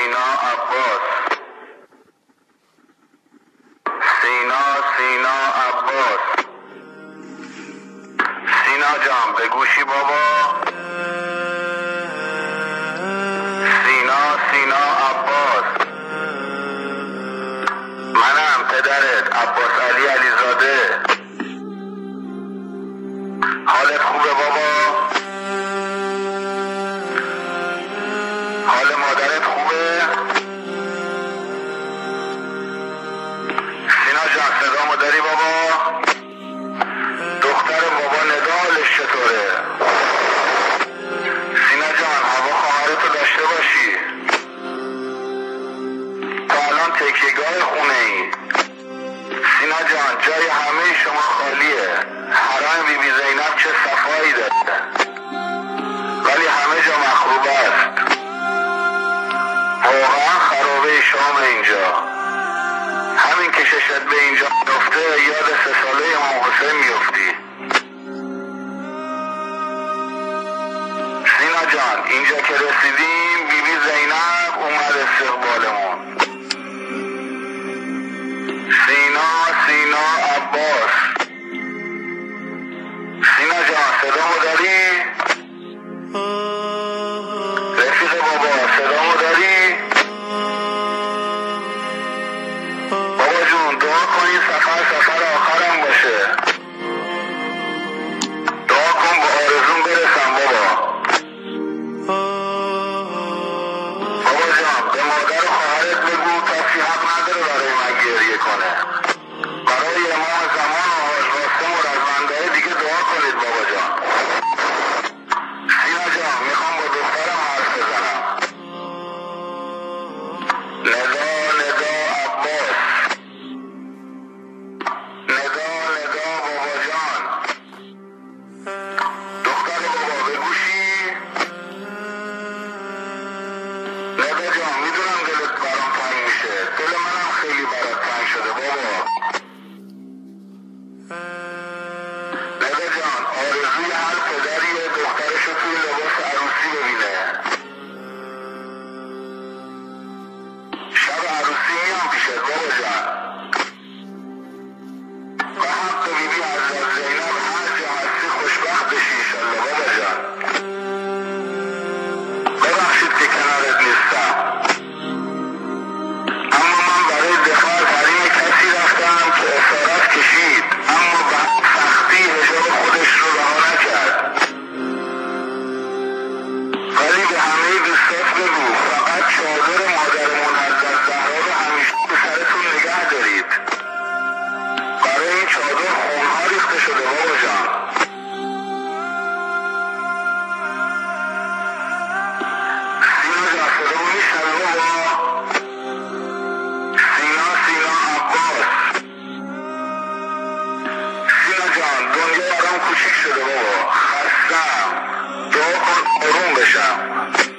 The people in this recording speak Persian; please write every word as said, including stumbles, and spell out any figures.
سینا عباس، سینا سینا عباس. سینا جان به گوشی بابا. سینا سینا عباس، منم پدرت عباس علی علیزاده. حالت خوبه بابا؟ حال مادرت خوبه؟ سینا جان صدامو داری بابا؟ دختر بابا ندا حالش چطوره؟ سینا جان هوا خواهرتو داشته باشی. تا الان تکیهگاه خونه ای. سینا جان جای همه شما خالیه. حرم بی بی زینب چه صفایی داره، ولی همه جا مخروبه است. واقعا خرابه شام اینجا. همین که ششت به اینجا میفته یاد سه ساله امام حسین میفتی. سینا جان اینجا که رسیدیم بی بی زینب اومد استقبالمون. سینا سینا عباس. سینا جان صدامو داری؟ رفیق بابا صدامو داری؟ بابا جون دعا کن این سفر سفر آخرم باشه. دعا کن به آرزون برسم بابا. بابا جان به مادر و خواهرت بگو کسی حق نداره برای من گریه کنه. برای امام زمان و حاج قاسم و رزمندهای دیگه دعا کنید بابا جان. سینا جان میخوام با دخترم حرف بزنم. ندا ندا عباس، ندا ندا بابا جان. دختر بابا به گوشی؟ ندا جان میدونم دلت برام تنگ میشه. دل منم خیلی برات تنگ شده بابا. ندا جان آرزوی هر پدریه دخترشو توی لباس عروسی ببینه. شب عروسی میام پیشت بابا جان. و حق بی بی حضرت زینب هر جا هستی خوشبخت بشی انشالله بابا جان. ببخشید که کنارت نیستم، اما من برای دفاع از حریم کسی رفتم که اسارت کشید اما به سختی حجاب خودش رو رها نکرد. ولی به همه دوستات بگو فقط چادر مادرمون حضرت زهرا رو همیشه به سرتون نگه دارید. برای این چادر خونها ریخته شده بابا جان. سینا جان صدامو میشنوی بابا؟ سینا سینا عباس. سینا جان دنیا برام کوچیک شده بابا. خستم. دعا کن آروم بشم.